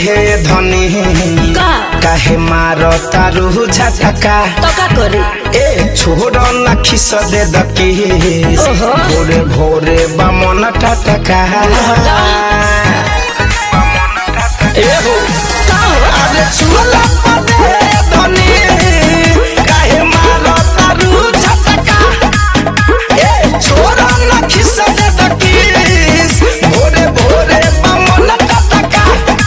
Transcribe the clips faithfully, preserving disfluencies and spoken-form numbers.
धनी का काहे मारो तारू झटका तो का करी ए छोड़ो ना खिस दे दकी ओहो। भोरे भोरे बामन टटका ए हो का हो अरे चूला पदे धनी काहे मारो तारू झटका ए छोड़ो ना खिस दे दकी भोरे भोरे बामन टटका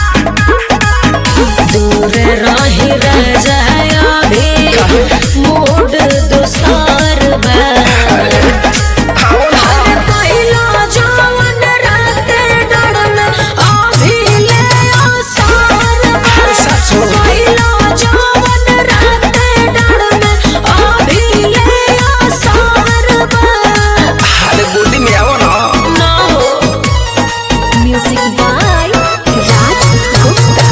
दूर रही राजा अभी मूड दुसार बा अरे पहिला जवन राते डर में अभी ले आसार बा पहिला जवन राते डर में अभी ले आसार बा अरे गोदी में आओ ना ना हो म्यूजिक बाय राज गुप्ता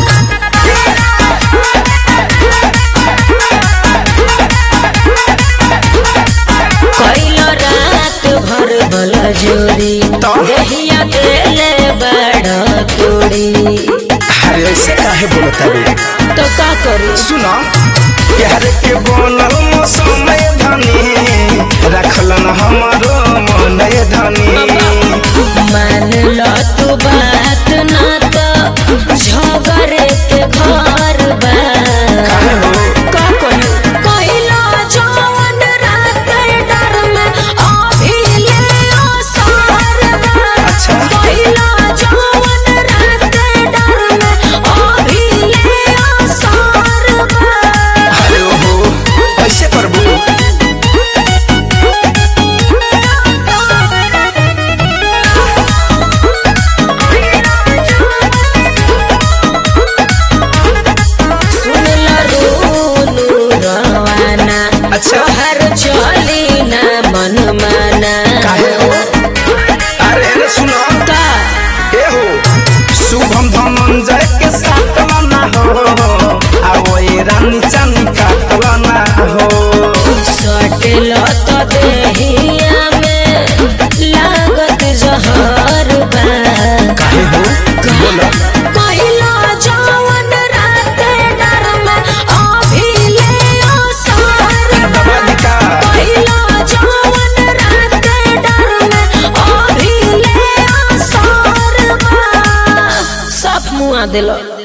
कैलो रात भर बल जोरी दहिया देले बड़ तोड़ी अरे ऐसे काहे बोलता रे तो का करी सुनो प्यार के बनल मौसम धनी रखलन हमारो मन धनी मान लो तू बात ना तो झगड़े के घर बा काहे हो का कही कैलो जवन रात डर में अभी ले आसार बा अच्छा। कैलो जवन रात डर में अभी ले आसार बा अरे हो ऐसे प्रभु सुन लो रोनू रवाना अच्छा। हर चली ना मन माना काहे हो अरे रे सुनो का ए हो शुभम धनंजय के साथ ना हो आओ ए रानी चांदी काटला ना हो सटल तो देहिया में लागत जहर बा काहे हो बोलो कैलो जवन रात डर में अभी ले आसार बा बालिका कैलो जवन रात डर में अभी ले आसार बा सब मुआ दिलो